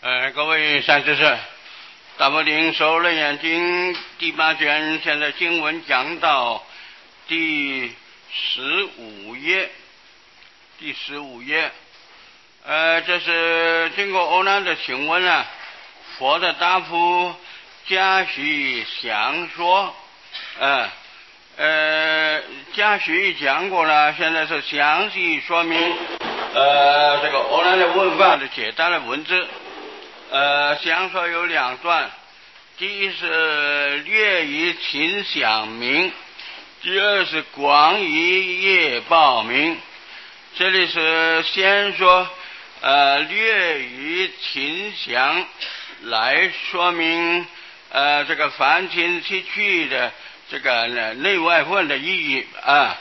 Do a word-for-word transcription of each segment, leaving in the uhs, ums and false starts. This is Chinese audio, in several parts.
呃，各位善知识，大佛顶首楞严经第八卷，现在经文讲到第十五页，第十五页，呃，这是经过欧难的请问啊，佛的答复加许详说，呃呃，加许讲过了，现在是详细说明，呃，这个欧难的问法的简单的文字。呃，详说有两段，第一是略以情想明，第二是广以业报明。这里是先说呃略以情想来说明呃这个凡情七趣的这个内外分的意义啊。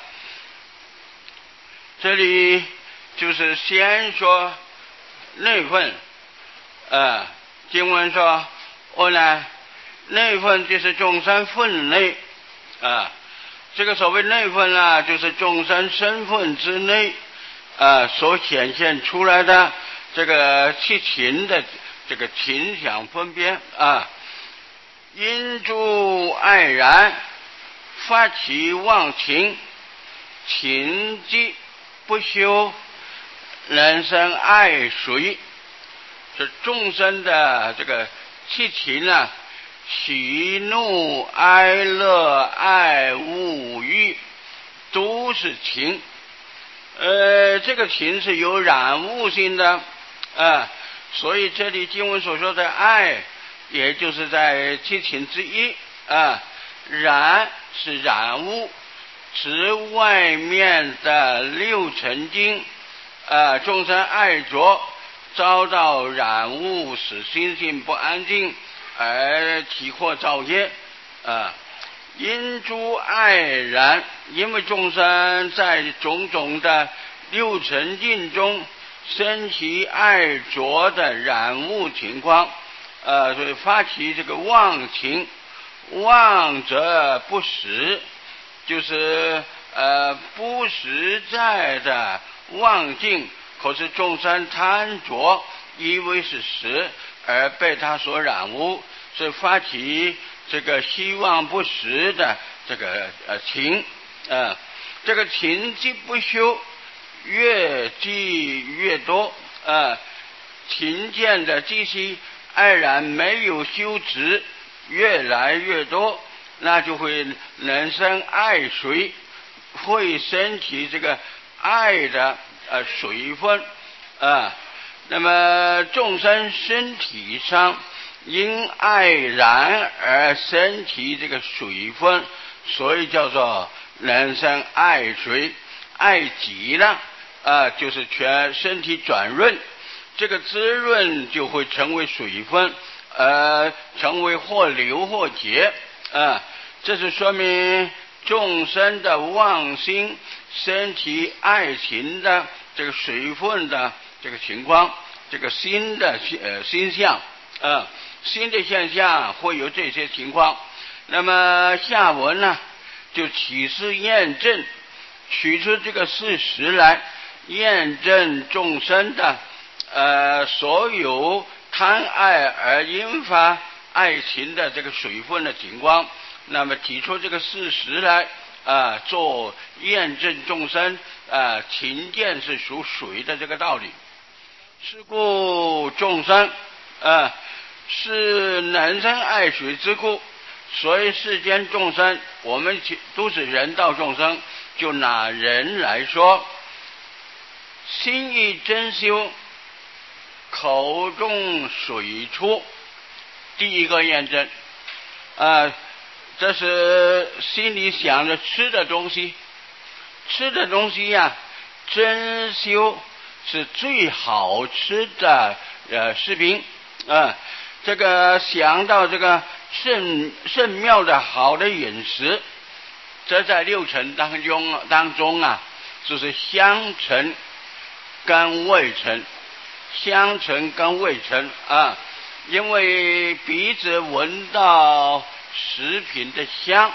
这里就是先说内分。呃，经文说，我呢，内分就是众生分内，啊，这个所谓内分啊，就是众生身份之内，啊，所显现出来的这个七情的这个情想分别啊，因诸爱然，发起妄情，情机不休，人生爱随。是众生的这个七情啊，喜怒哀乐爱恶欲都是情，呃，这个情是有染物性的啊，所以这里经文所说的爱，也就是在七情之一啊，染是染物，指外面的六尘境啊，众生爱着。遭到染物，使心性不安静，而起惑造业啊。因诸爱然，因为众生在种种的六尘境中生起爱着的染物情况，呃，所以发起这个妄情，妄则不实，就是呃不实在的妄境。可是众生贪着，以为是实，而被他所染污，所以发起这个希望不实的这个呃情，呃，这个情既不修，越积越多，呃，情见的这些爱然没有修持，越来越多，那就会人生爱随，会升起这个爱的。呃，水分啊，那么众生身体上因爱然而升起这个水分，所以叫做人生爱水，爱极了啊，就是全身体转润，这个滋润就会成为水分，呃，成为或流或结啊，这是说明众生的妄心升起爱情的。这个水分的这个情况，这个新的呃现象啊，新的现象会有这些情况。那么下文呢，就启示验证，取出这个事实来验证众生的呃所有贪爱而引发爱情的这个水分的情况。那么提出这个事实来。啊，做验证众生啊情见是属水的这个道理。是故众生啊是人生爱水之故，所以世间众生，我们都是人道众生，就拿人来说，心意真修，口中水出，第一个验证啊。这是心里想着吃的东西，吃的东西呀、啊，珍馐是最好吃的呃食品啊。这个想到这个甚甚妙的好的饮食，这在六尘当中当中啊，就是香尘跟味尘，香尘跟味尘啊，因为鼻子闻到。食品的香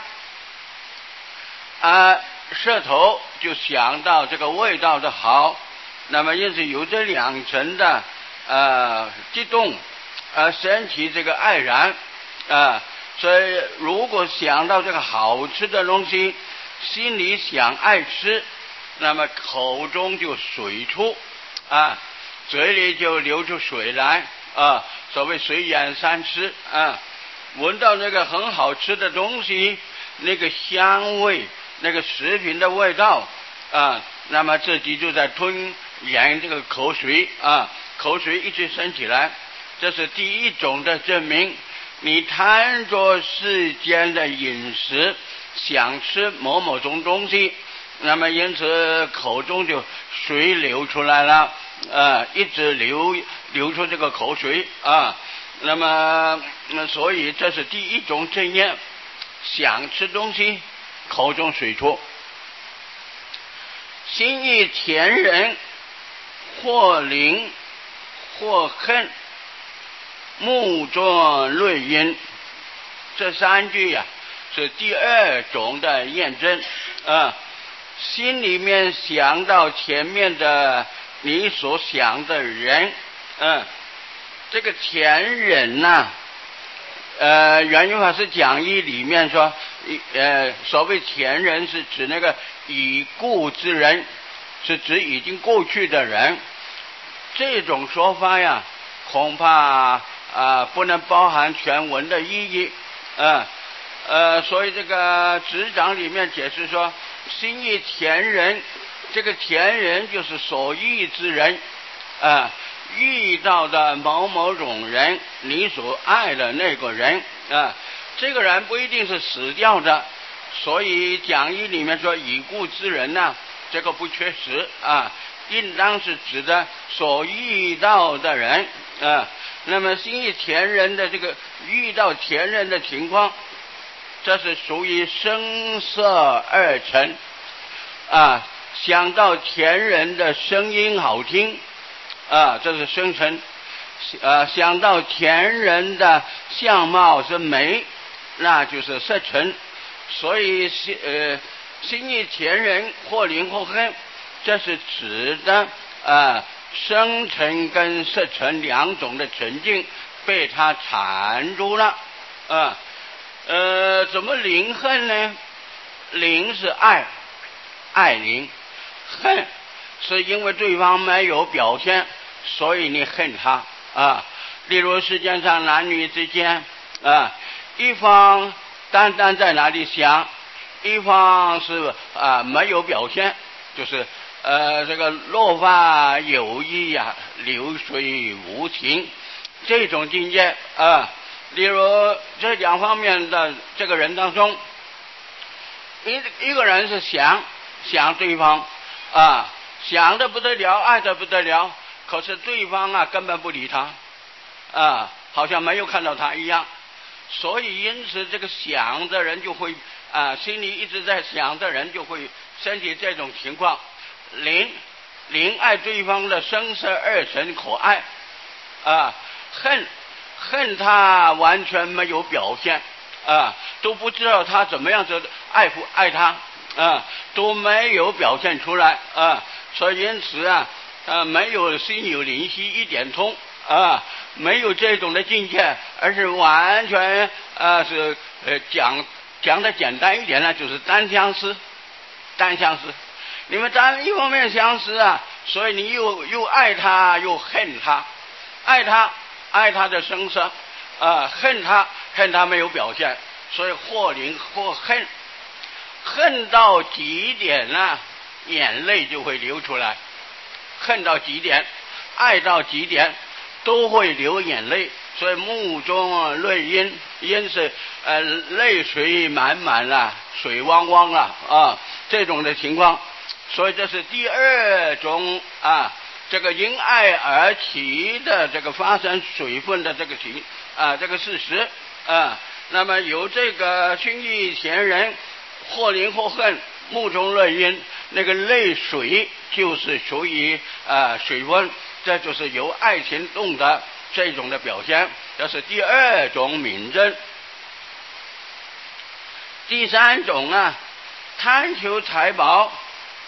啊，舌头就想到这个味道的好，那么因此有这两层的呃激动呃升起这个爱然啊。所以如果想到这个好吃的东西，心里想爱吃，那么口中就水出啊，嘴里就流出水来啊，所谓水淹三尺啊。闻到那个很好吃的东西，那个香味，那个食品的味道啊，那么自己就在吞咽这个口水啊，口水一直升起来，这是第一种的证明。你贪着世间的饮食，想吃某某种东西，那么因此口中就水流出来了，呃，一直流流出这个口水啊。那么那所以这是第一种证验，想吃东西，口中水出。心意甜人，或灵或恨，目中泪音，这三句呀、啊、是第二种的验证啊。心里面想到前面的你所想的人，嗯、啊，这个前人呐、啊，呃，圆觉法师讲义里面说，呃，所谓前人是指那个已故之人，是指已经过去的人。这种说法呀，恐怕啊、呃、不能包含全文的意义，呃呃，所以这个执掌里面解释说，心意前人，这个前人就是所遇之人，啊、呃，遇到的某某种人，你所爱的那个人啊、呃，这个人不一定是死掉的，所以讲义里面说已故之人呢、啊，这个不确实啊。应当是指的所遇到的人啊，那么心意前人的这个遇到前人的情况，这是属于声色二尘啊，想到前人的声音好听啊，这是声尘啊，想到前人的相貌是美，那就是色尘。所以呃，心意前人或灵或恨，这是指的啊，声尘跟色尘两种的沉静被他缠住了啊。呃，怎么灵恨呢？灵是爱，爱灵；恨是因为对方没有表现，所以你恨他啊。例如世界上男女之间啊，一方单单在哪里想，一方是啊没有表现，就是呃，这个落发有意呀、啊，流水无情，这种境界啊。例如这两方面的这个人当中，一一个人是想想对方啊，想的不得了，爱的不得了，可是对方啊根本不理他啊，好像没有看到他一样。所以因此这个想的人就会啊，心里一直在想的人就会升起这种情况。灵灵爱对方的声色二尘可爱啊，恨恨他完全没有表现啊，都不知道他怎么样子爱不爱他啊，都没有表现出来啊，所以因此啊，呃，没有心有灵犀一点通啊，没有这种的境界，而是完全啊是呃讲讲的简单一点呢，就是单相思，单相思。你们单一方面相思啊，所以你又又爱他又恨他，爱他爱他的声色啊，恨他恨他没有表现，所以或灵或恨，恨到极点呢，眼泪就会流出来，恨到极点，爱到极点，都会流眼泪，所以目中泪阴，阴是呃泪水满满了，水汪汪了啊，这种的情况。所以这是第二种啊，这个因爱而起的这个发生水分的这个情啊，这个事实啊。那么有这个心意前人或灵或恨，目中泪阴，那个泪水就是属于啊水温，这就是由爱情动的这种的表现，这是第二种敏证。第三种啊，贪求财宝，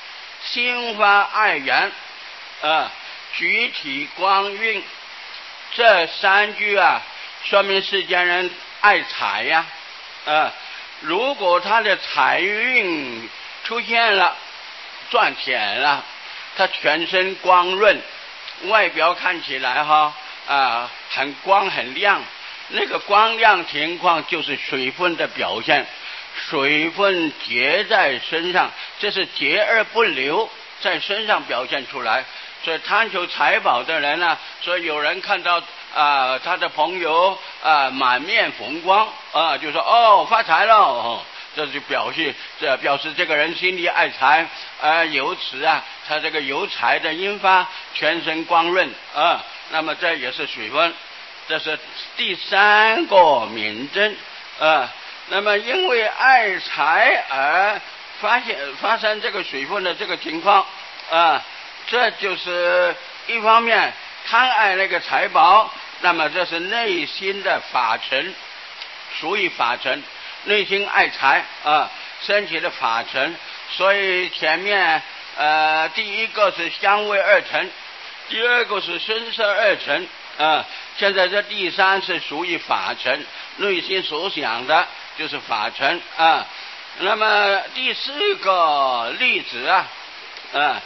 心发爱缘啊，举体光晕， 这三句啊，说明世间人爱财呀，啊，如果他的财运出现了，赚钱了，他全身光润，外表看起来哈啊很光很亮，那个光亮情况就是水分的表现，水分结在身上，这是结而不流，在身上表现出来。所以贪求财宝的人呢，所以有人看到啊、呃、他的朋友啊、呃、满面红光啊、呃，就说哦发财了哦，这就表示这表示这个人心里爱财，而由此啊他这个有财的引发全身光润啊、呃，那么这也是水分，这是第三个明证啊、呃。那么因为爱财而发现发生这个水分的这个情况啊。呃这就是一方面贪爱那个财宝，那么这是内心的法尘，属于法尘，内心爱财啊，身体的法尘。所以前面呃第一个是香味二尘，第二个是声色二尘啊，现在这第三是属于法尘，内心所想的就是法尘啊。那么第四个例子啊啊。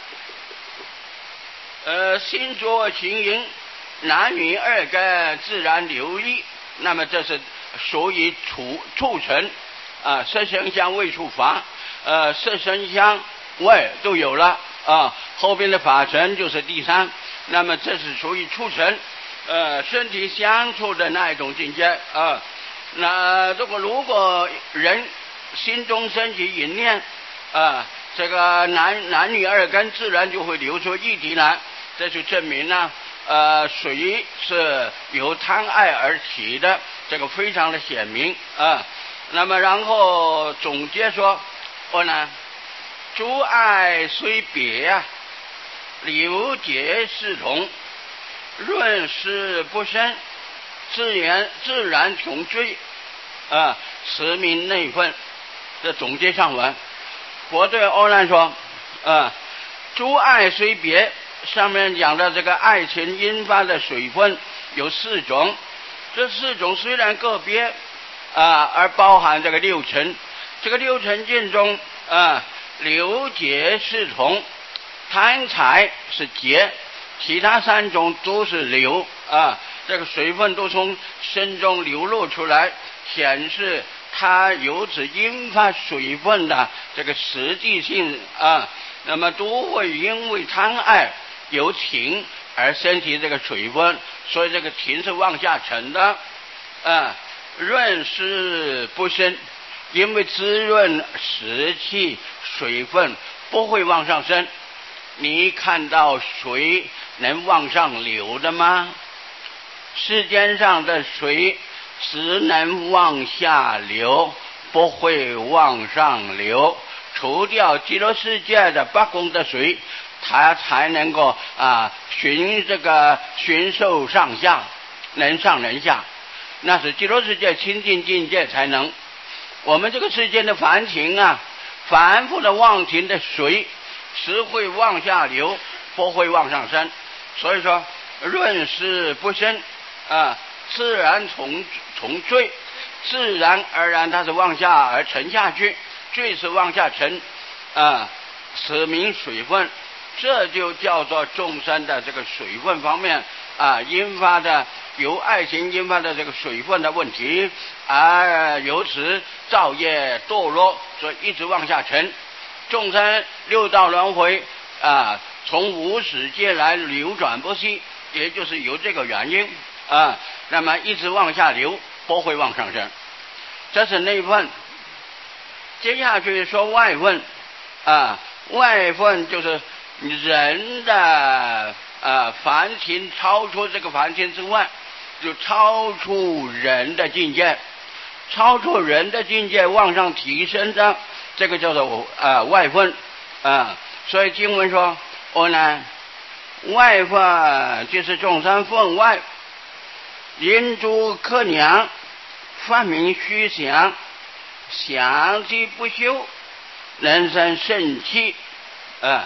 呃，心浊情淫，男女二根自然流溢，那么这是属于促促成啊，色声香味触法，呃，色声香味都有了啊，后边的法尘就是第三，那么这是属于促成呃身体相处的那一种境界啊。那这个如果人心中升起淫念啊，这个男男女二根自然就会流出液体来。这就证明呢，呃，水是由贪爱而起的，这个非常的显明啊。那么然后总结说，我呢，诸爱虽别啊，流结是同，润湿不生，自然自然穷追啊，持名内分。这总结上文，佛对阿难说，啊，诸爱虽别。上面讲的这个爱情引发的水分有四种，这四种虽然个别啊，而包含这个六尘，这个六尘境中啊，流结是同，贪财是结，其他三种都是流啊，这个水分都从身中流露出来，显示它由此引发水分的这个实际性啊，那么都会因为贪爱有情而身体这个水分，所以这个情是往下沉的啊，润湿不生，因为滋润湿气水分不会往上升。你看到水能往上流的吗？世间上的水只能往下流，不会往上流，除掉极乐世界的八功德水，它才能够啊循这个循受上下，能上能下，那是极乐世界清净境界才能。我们这个世界的凡情啊，反复的妄情的水只会往下流，不会往上升。所以说润湿不生啊，自然从从坠，自然而然它是往下而沉下去，坠是往下沉啊，此名水分。这就叫做众生的这个水分方面啊，引发的由爱情引发的这个水分的问题，而由此造业堕落，所以一直往下沉。众生六道轮回啊，从无始界来流转不息，也就是有这个原因啊，那么一直往下流，不会往上升。这是内分。接下去说外分啊，外分就是人的呃凡情超出这个凡情之外，就超出人的境界，超出人的境界往上提升的，这个叫做呃外分啊。所以经文说，我呢外分就是众生分外，因诸克娘，发明虚想，想即不修，能生肾气啊。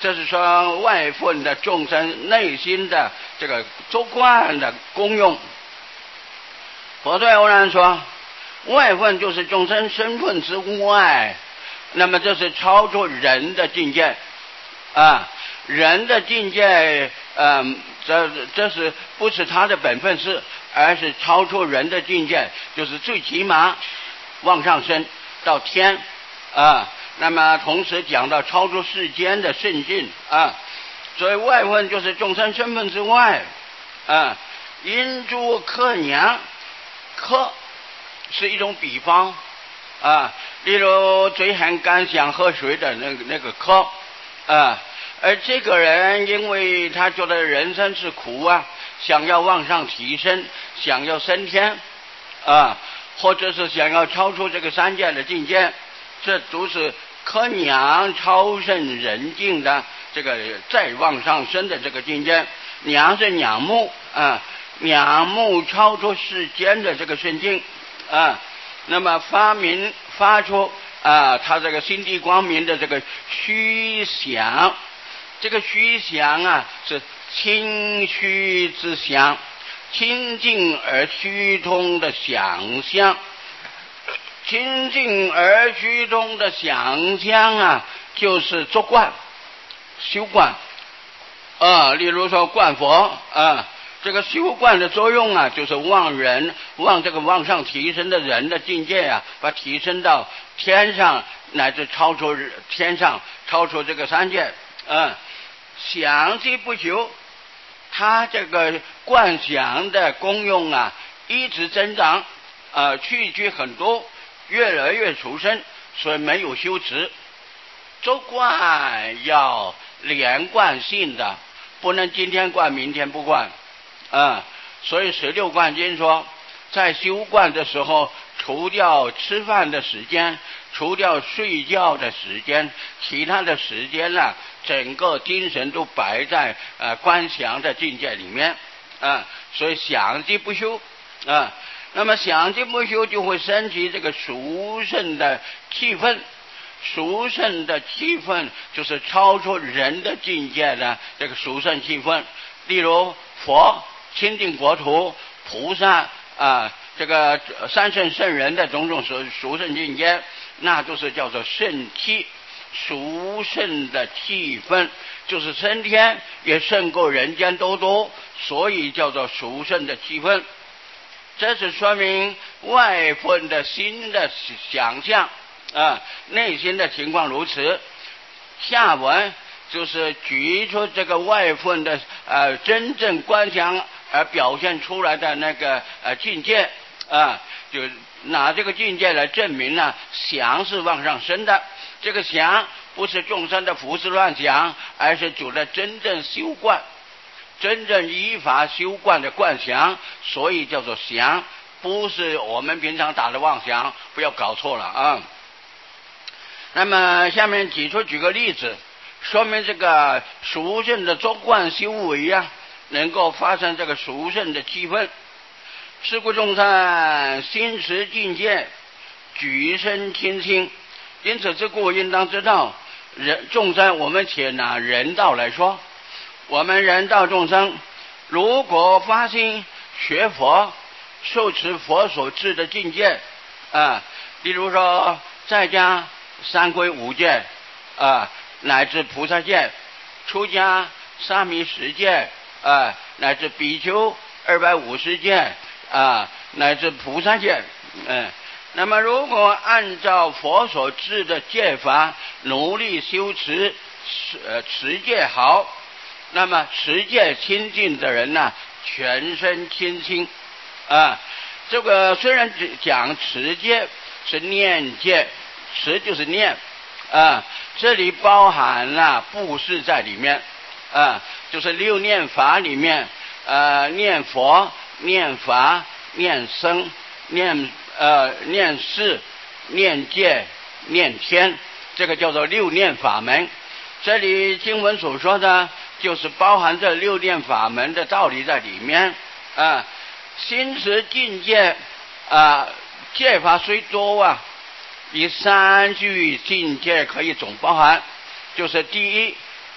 这是说外分的众生内心的这个周观的功用。佛对欧然说，外分就是众生身份之外，那么这是超出人的境界啊，人的境界，嗯，这这是不是他的本分事，而是超出人的境界，就是最起码往上升到天啊。那么同时讲到超出世间的圣境啊，所以外分就是众生身份之外啊。因诸客娘，客是一种比方啊，例如嘴很干想喝水的那个那个客啊，而这个人因为他觉得人生是苦啊，想要往上提升，想要升天啊，或者是想要超出这个三界的境界，这都是可娘超胜人境的这个再往上升的这个境界。娘是仰慕啊，仰慕超出世间的这个圣境啊，那么发明发出啊，他这个心地光明的这个虚想，这个虚想啊是清虚之想，清净而虚通的想象，清净而虚通的想象啊，就是作观修观啊。例如说观佛啊，这个修观的作用啊，就是望人望这个往上提升的人的境界啊，把提升到天上，乃至超出天上，超出这个三界啊。想即不朽，他这个观想的功用啊，一直增长啊，去居很多，越来越出生，所以没有修持。周观要连贯性的，不能今天观明天不观啊。所以十六观经说，在修观的时候，除掉吃饭的时间，除掉睡觉的时间，其他的时间呢、啊，整个精神都摆在呃观想的境界里面啊。所以想即不休啊，那么想即不休就会升起这个殊胜的气氛。殊胜的气氛就是超出人的境界的这个殊胜气氛。例如佛清净国土，菩萨啊，这个三圣圣人的种种殊殊胜境界，那就是叫做圣气，殊胜的气氛，就是升天也胜过人间多多，所以叫做殊胜的气氛。这是说明外分的心的想象啊，内心的情况如此。下文就是举出这个外分的呃真正观想而表现出来的那个呃境界啊，就拿这个境界来证明呢，想是往上升的。这个想不是众生的胡思乱想，而是主的真正修观，真正依法修观的观想，所以叫做想，不是我们平常打的妄想，不要搞错了啊。那么下面举出举个例子，说明这个殊胜的作观修为啊，能够发生这个殊胜的气氛。是故众生心持境界，举身清清。因此之故应当知道，人众生，我们且拿人道来说，我们人道众生如果发心学佛，受持佛所制的境界啊，例如说在家三皈五戒啊，乃至菩萨戒，出家沙弥十戒啊，乃至比丘二百五十戒啊，乃至菩萨戒，嗯、啊，那么如果按照佛所制的戒法努力修持，呃，持戒好，那么持戒清净的人呢、啊，全身清净啊。这个虽然讲持戒是念戒，持就是念啊，这里包含了布施在里面啊，就是六念法里面，呃，念佛、念法、念僧、念呃念事、念戒、念天，这个叫做六念法门。这里经文所说的，就是包含这六念法门的道理在里面啊。心持境界啊，戒法虽多啊，以三句境界可以总包含，就是第一，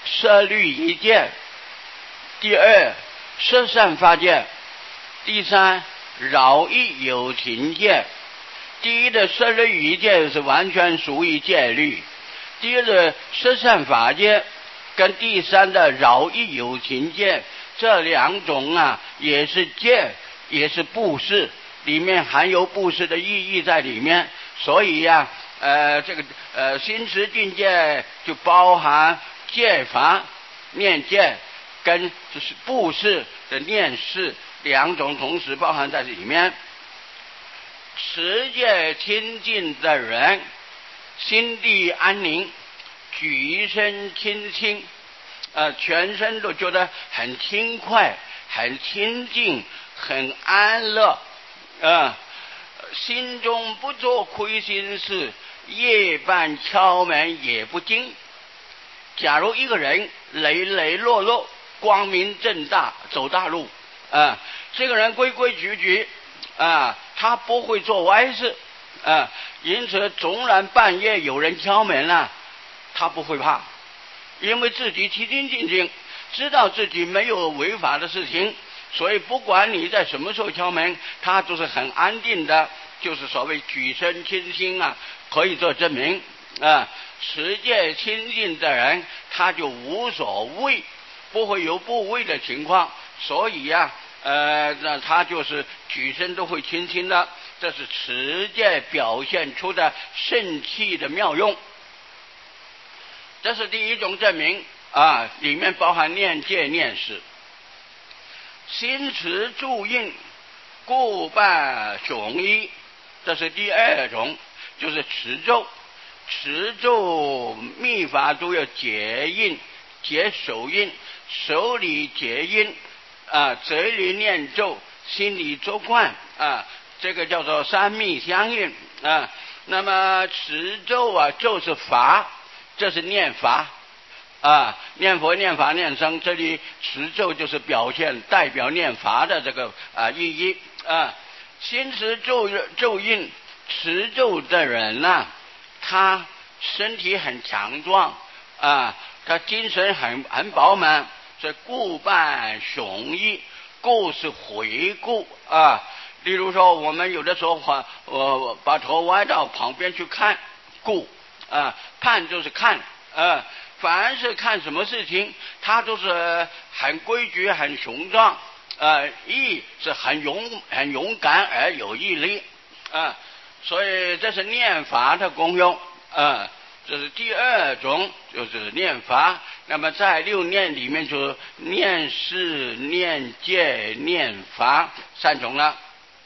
摄律仪戒；第二，摄善法戒；第三，饶益有情戒。第一的摄律仪戒是完全属于戒律，第二的摄善法戒跟第三的饶益有情戒，这两种啊也是戒，也是布施，里面含有布施的意义在里面。所以呀、啊，呃，这个呃心持境界就包含戒法、念戒跟就是布施的念施两种同时包含在里面。持戒清净的人，心地安宁，举身清轻，呃，全身都觉得很轻快、很清净、很安乐，呃，心中不做亏心事，夜半敲门也不惊。假如一个人磊磊落落、光明正大走大路，啊、呃，这个人规规矩矩，啊、呃，他不会做歪事，啊、呃，因此纵然半夜有人敲门了，他不会怕，因为自己清清净净，知道自己没有违法的事情，所以不管你在什么时候敲门，他都是很安定的，就是所谓举身清心啊，可以做证明啊。持戒清净的人，他就无所谓，不会有不畏的情况，所以呀、啊，呃，那他就是举身都会清清的，这是持戒表现出的圣气的妙用。这是第一种证明啊，里面包含念戒念施。心持住印，故伴雄一，这是第二种，就是持咒。持咒密法都要结印，结手印，手里结印，啊，嘴里念咒，心里做观，啊，这个叫做三密相应啊。那么持咒啊，咒是法，这是念法啊，念佛念法念僧，这里持咒就是表现代表念法的这个啊意义啊。心持咒咒印持咒的人呢、啊，他身体很强壮啊，他精神很很饱满，所以顾伴雄毅，顾是回顾啊。例如说，我们有的时候把呃把头歪到旁边去看，顾啊，看就是看啊。凡是看什么事情，他都是很规矩、很雄壮，呃，毅是很勇、很勇敢而有毅力啊。所以这是念法的功用啊。这是第二种，就是念法。那么在六念里面，就念施、念戒、念法三种了。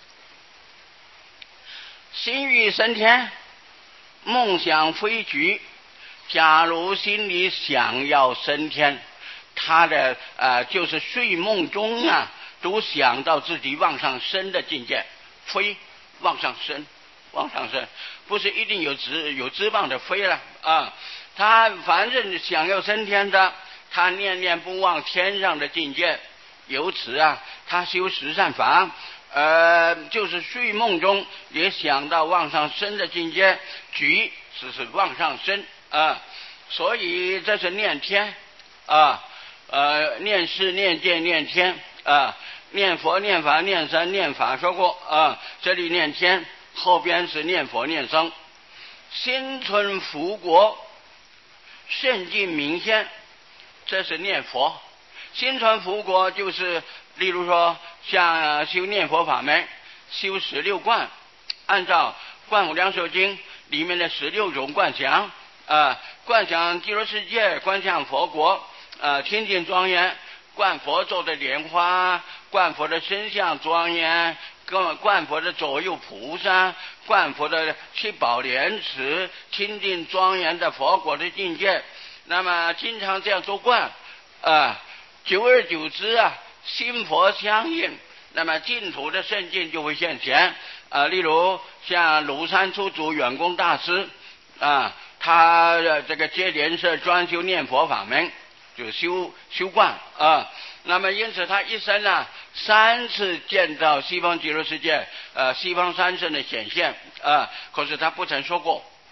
心欲升天，梦想飞举。假如心里想要升天，他的呃就是睡梦中啊，都想到自己往上升的境界，飞往上升。往上升，不是一定有翅有翅膀的飞了啊！他反正想要升天的，他念念不忘天上的境界。由此啊，他修十善法，呃，就是睡梦中也想到往上升的境界，举只是往上升啊。所以这是念天啊，呃，念施、念戒、念天啊，念佛、念法、念僧、念法说过啊，这里念天。后边是念佛念僧，心存福国，圣境明现，这是念佛。心存福国就是，例如说像修念佛法门，修十六观，按照《观无量寿经》里面的十六种观想啊、呃，观想极乐世界，观想佛国，呃，清净庄严，观佛坐的莲花，观佛的身相庄严。观佛的左右菩萨，观佛的七宝莲池，清净庄严的佛国的境界。那么经常这样做观啊，久而久之啊，心佛相应，那么净土的圣境就会现前啊。例如像庐山出祖远公大师啊，他这个接莲社专修念佛法门，就修修观啊。那么因此他一生啊三次见到西方极乐世界呃西方三圣的显现啊，可是他不曾说过，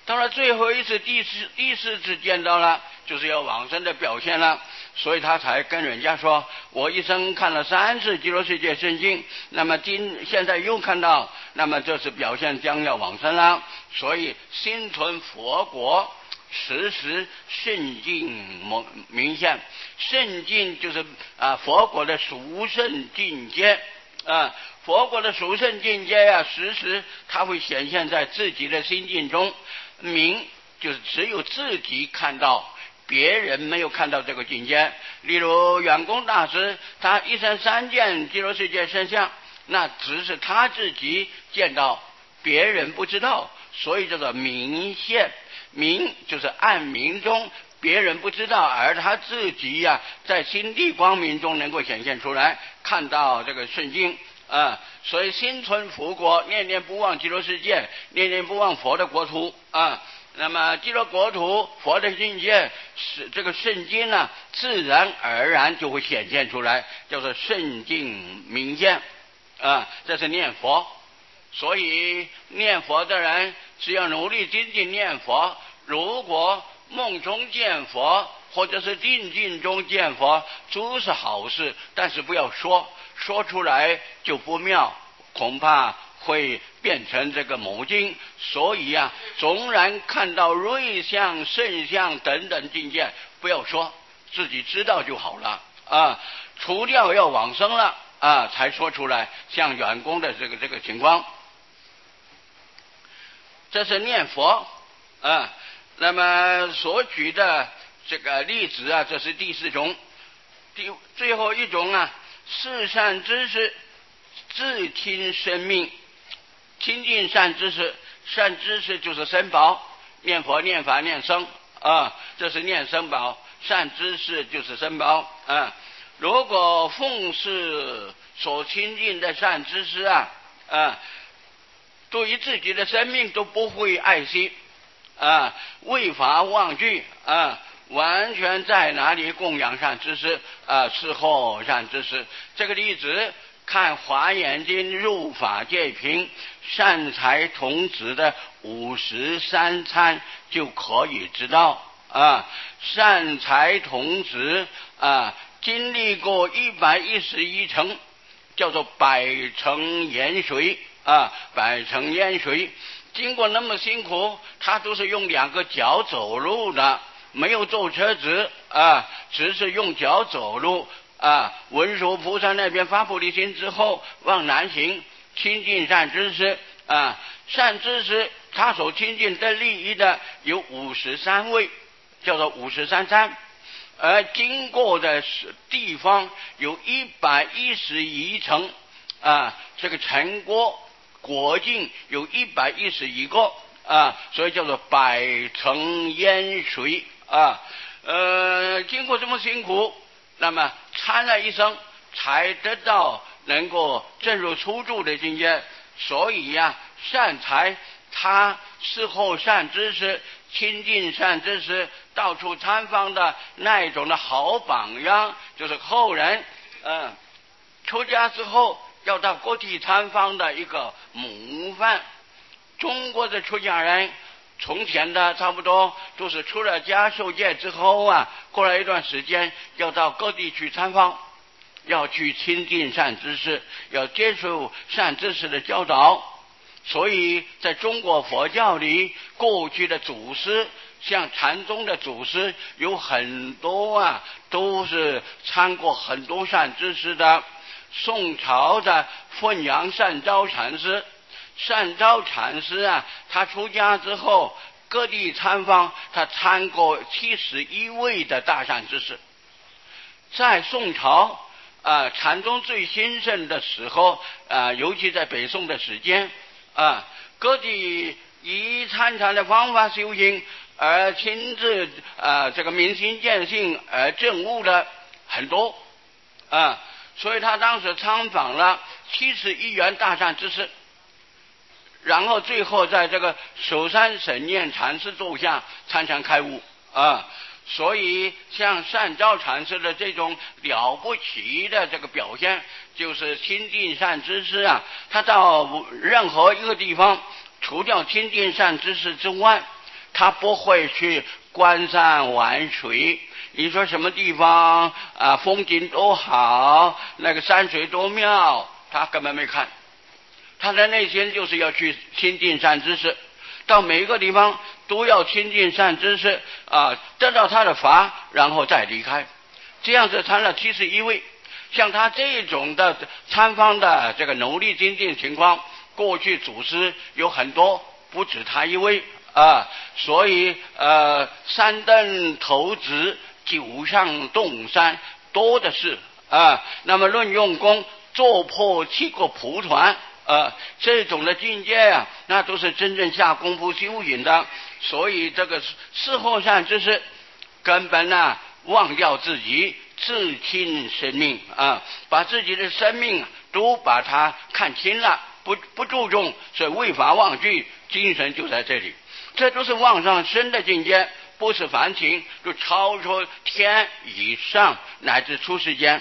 到了最后一次第四第四次见到了，就是要往生的表现了，所以他才跟人家说，我一生看了三次极乐世界圣经，那么今现在又看到，那么这是表现将要往生了，所以心存佛国，时时圣境明现。圣境就是啊佛国的殊胜境界啊，佛国的殊胜境界啊，时时它会显现在自己的心境中。明就是只有自己看到，别人没有看到这个境界。例如圆光大师，他一生三见极乐世界圣像，那只是他自己见到，别人不知道，所以叫做明现。明就是暗明中别人不知道，而他自己呀、啊，在心地光明中能够显现出来，看到这个圣经啊，所以心存佛国，念念不忘极乐世界，念念不忘佛的国土啊。那么极乐国土，佛的境界，是这个圣经呢，自然而然就会显现出来，叫做圣境明现啊。这是念佛，所以念佛的人只要努力精进念佛，如果梦中见佛或者是定境中见佛，都是好事，但是不要说，说出来就不妙，恐怕会变成这个魔经。所以啊，纵然看到瑞相圣相等等境界，不要说，自己知道就好了啊。除掉要往生了啊，才说出来，像圆光的这个这个情况。这是念佛啊。那么所举的这个例子啊，这是第四种。第最后一种啊，四善知识自亲生命，亲近善知识。善知识就是僧宝，念佛念法念僧啊，这是念僧宝。善知识就是僧宝啊。如果奉事所亲近的善知识啊啊，对于自己的生命都不会爱惜啊，为法忘惧啊，完全在哪里供养善知识啊，伺候善知识。这个例子看华严经入法界品善财童子的五十三参就可以知道啊。善财童子啊，经历过一百一十一层，叫做百城盐水啊，百城盐水。经过那么辛苦，他都是用两个脚走路的，没有坐车子啊，只是用脚走路啊。文殊菩萨那边发菩提心之后往南行，亲近善知识啊。善知识他所亲近的利益的有五十三位，叫做五十三参，而经过的地方有一百一十一层啊，这个成果国境有一百一十一个啊，所以叫做百城淹水啊。呃，经过这么辛苦，那么参了一生，才得到能够正入初住的境界。所以呀、啊，善财他伺候善知识，亲近善知识，到处参访的那一种的好榜样，就是后人嗯，出家之后要到各地参访的一个模范。中国的出家人从前的差不多都是出了家受戒之后啊，过了一段时间要到各地去参访，要去亲近善知识，要接受善知识的教导。所以在中国佛教里，过去的祖师像禅宗的祖师有很多啊，都是参过很多善知识的。宋朝的汾阳善昭禅师，善昭禅师啊，他出家之后各地参访，他参过七十一位的大善知识。在宋朝啊，禅宗最兴盛的时候啊，尤其在北宋的时间啊，各地以参禅的方法修行而亲自啊这个明心见性而证悟的很多啊。所以他当时参访了七十一员大善知识，然后最后在这个首山神念禅师座下参禅开悟啊。所以像善昭禅师的这种了不起的这个表现，就是亲近善知识啊。他到任何一个地方，除掉亲近善知识之外， 他不会去观山玩水。你说什么地方啊，风景多好，那个山水多妙，他根本没看。他的内心就是要去亲近善知识，到每一个地方都要亲近善知识啊，得到他的法，然后再离开。这样子参了七十一位。像他这种的参方的这个努力精进情况，过去祖师有很多，不止他一位啊。所以呃，三登头直，九上洞山，多的是啊。那么论用功，做破七个蒲团。呃，这种的境界啊，那都是真正下功夫修行的。所以这个事后善知识根本呢、啊、忘掉自己，自清生命啊，把自己的生命都把它看清了，不不注重，所以为法忘惧，精神就在这里。这都是往上升的境界，不是凡情，就超出天以上，乃至出世间。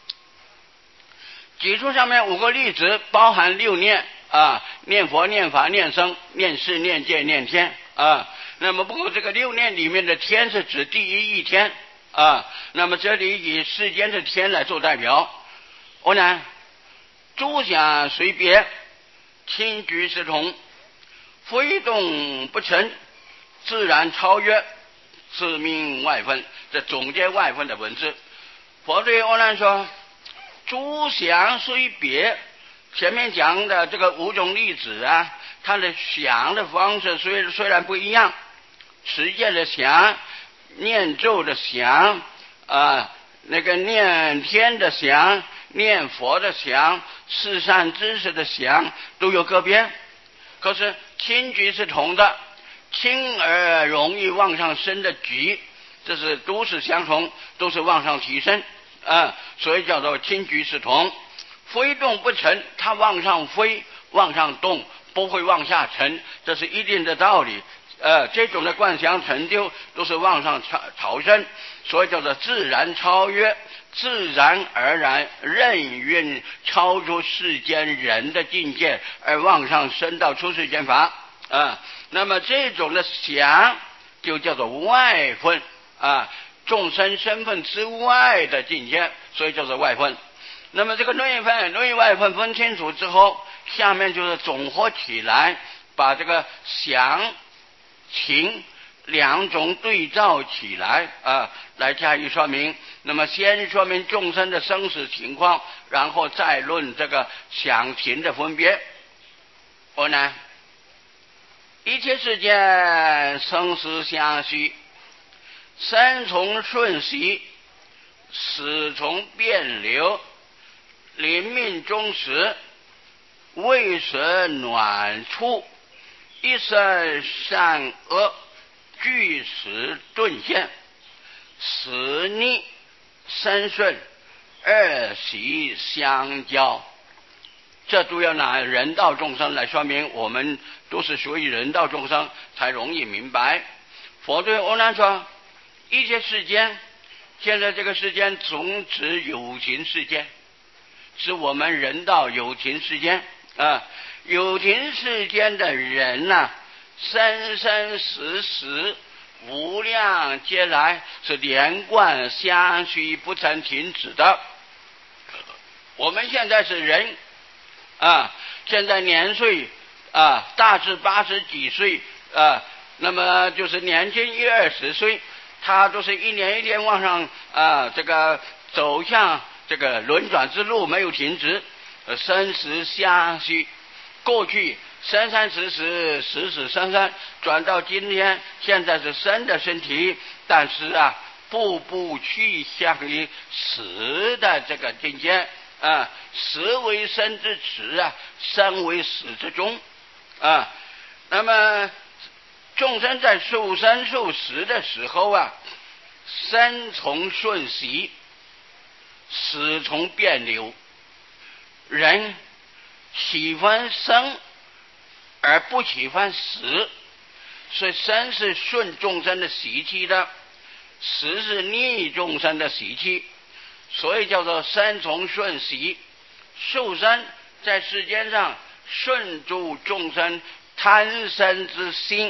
举出上面五个例子，包含六念啊，念佛、念法、念僧、念事、念戒、念天啊。那么不过这个六念里面的天是指第一义天啊。那么这里以世间的天来做代表。我呢，诸想随别，轻举是同，非动不成，自然超越，自命外分。这总结外分的文字。佛对阿难说，诸想虽别，前面讲的这个五种例子啊，它的想的方式虽虽然不一样，实践的想，念咒的想啊，那个念天的想，念佛的想，四善知识的想，都有个别。可是轻举是同的，轻而容易往上升的举，这是都是相同，都是往上提升啊，所以叫做轻举是同。飞动不沉，它往上飞，往上动，不会往下沉，这是一定的道理。呃，这种的观想成就都是往上超超升，所以叫做自然超越，自然而然任运超出世间人的境界，而往上升到出世间法啊、呃。那么这种的想就叫做外分啊，众生身份之外的境界，所以叫做外分。那么这个内分、内外分分清楚之后，下面就是总合起来，把这个想情两种对照起来啊，来加以说明。那么先说明众生的生死情况，然后再论这个想情的分别。我呢，一切世间生死相续，生从瞬息，死从变流，临命终时，未舍暖处，一生善恶，俱时顿现，死逆生顺，二习相交。这都要拿人道众生来说明，我们都是属于人道众生，才容易明白。佛对阿难说，一切世间，现在这个世间总指有情世间，是我们人道有情世间啊。有情世间的人呐、啊，生生死死无量劫来，是连贯相续不曾停止的。我们现在是人啊，现在年岁啊，大致八十几岁啊，那么就是年轻一二十岁，他都是一年一年往上啊，这个走向这个轮转之路，没有停止，生死相续。过去生生死死，死死生生，转到今天，现在是生的身体，但是啊，步步趋向于死的这个境界啊，死为生之始啊，生为死之终啊。那么众生在受生受死的时候啊，生从瞬息，死从变流。人喜欢生而不喜欢死，所以生是顺众生的习气的，死是逆众生的习气，所以叫做生从顺习。受生在世间上顺住众生贪生之心，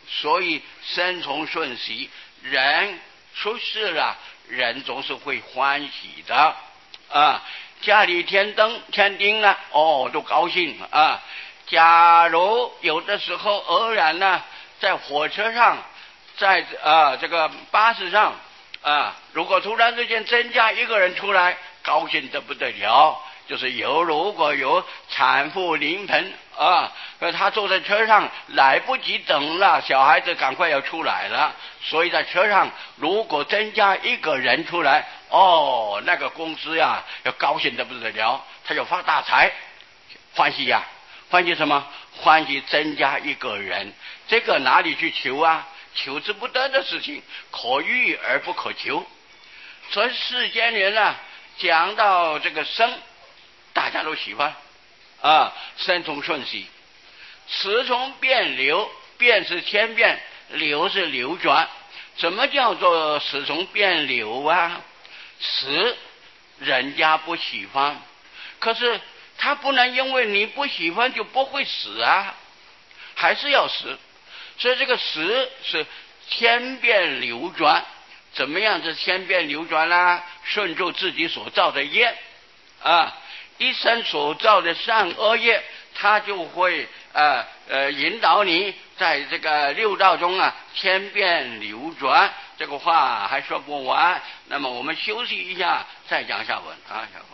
所以生从顺息，人出事了，人总是会欢喜的啊。家里添灯添丁了，哦，都高兴啊。假如有的时候偶然呢，在火车上，在啊这个巴士上啊，如果突然之间增加一个人出来，高兴得不得了。就是有如果有产妇临盆啊，他坐在车上来不及等了，小孩子赶快要出来了，所以在车上如果增加一个人出来，哦，那个公司呀要高兴得不得了，他就发大财，欢喜呀，欢喜什么？欢喜增加一个人，这个哪里去求啊？求之不得的事情，可遇而不可求。所以世间人啊，讲到这个生，大家都喜欢啊，生从顺息，时从变流，变是千变，流是流转。怎么叫做时从变流啊？时人家不喜欢，可是他不能因为你不喜欢就不会死啊，还是要死。所以这个时是千变流转。怎么样是千变流转啦？顺住自己所造的业啊，一生所造的善恶业，他就会呃呃引导你在这个六道中啊千变流转。这个话还说不完，那么我们休息一下，再讲下文啊。